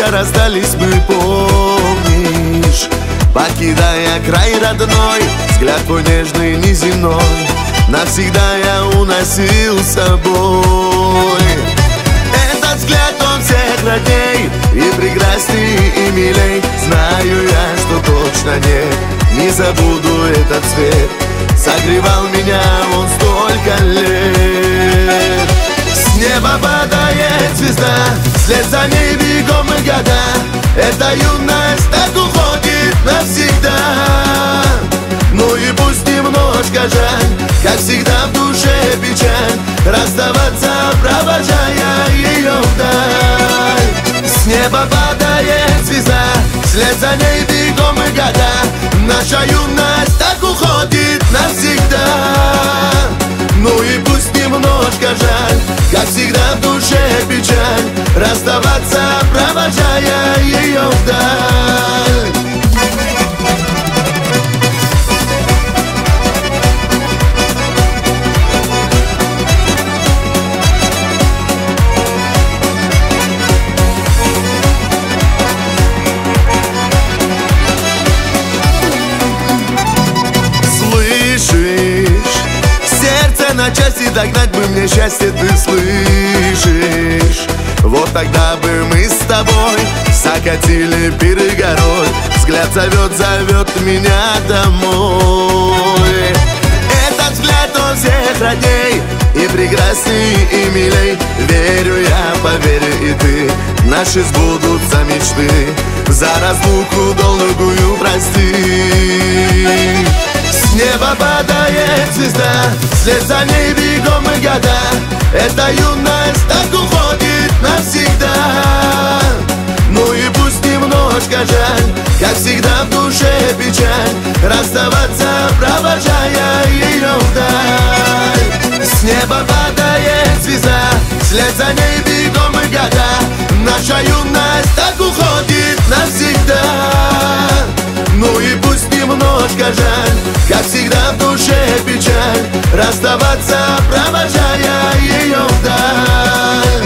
когда расстались мы, помнишь? Покидая край родной, взгляд твой нежный, неземной навсегда я уносил с собой. Этот взгляд, он всех родней, и прекрасней, и милей. Знаю я, что точно не забуду этот свет. Согревал меня он столько лет. С неба падает звезда, вслед за ней бегом и года. Эта юность так уходит навсегда. Ну и пусть немножко жаль, как всегда в душе печаль, расставаться, провожая ее вдаль. С неба падает звезда, вслед за ней бегом и года. Наша юность так уходит навсегда. Ну и пусть немножко жаль, как всегда в душе печаль, расставаться, провожая ее вдаль. На части догнать бы мне счастье, ты слышишь? Вот тогда бы мы с тобой закатили пиры горой. Взгляд зовет меня домой. Этот взгляд, он всех родней, и прекрасней, и милей. Верю я, поверь и ты, наши сбудутся мечты. За разлуку долгую прости. С неба падает звезда, вслед за ней бегом и года. Эта юность так уходит навсегда. Ну и пусть немножко жаль, как всегда в душе печаль, расставаться, провожая ее вдаль. С неба падает звезда, вслед за ней бегом и года. Наша юность так уходит навсегда. Ну и пусть немножко жаль, как всегда в душе печаль, расставаться, провожая ее вдаль.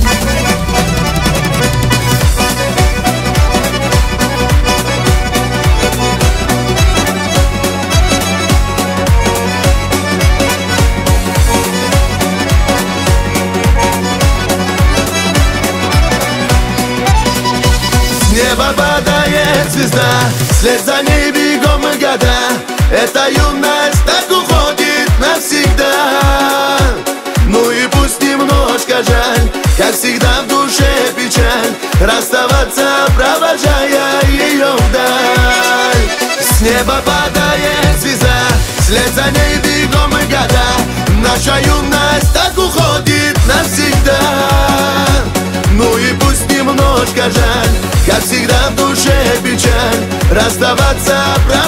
С неба падает звезда, вслед за ней бегом и года. Эта юность так уходит навсегда. Ну и пусть немножко жаль, как всегда в душе печаль, расставаться, провожая ее вдаль. С неба падает звезда, вслед за ней бегом и года. Наша юность так уходит навсегда. Ну и пусть немножко жаль, как всегда в душе печаль, расставаться,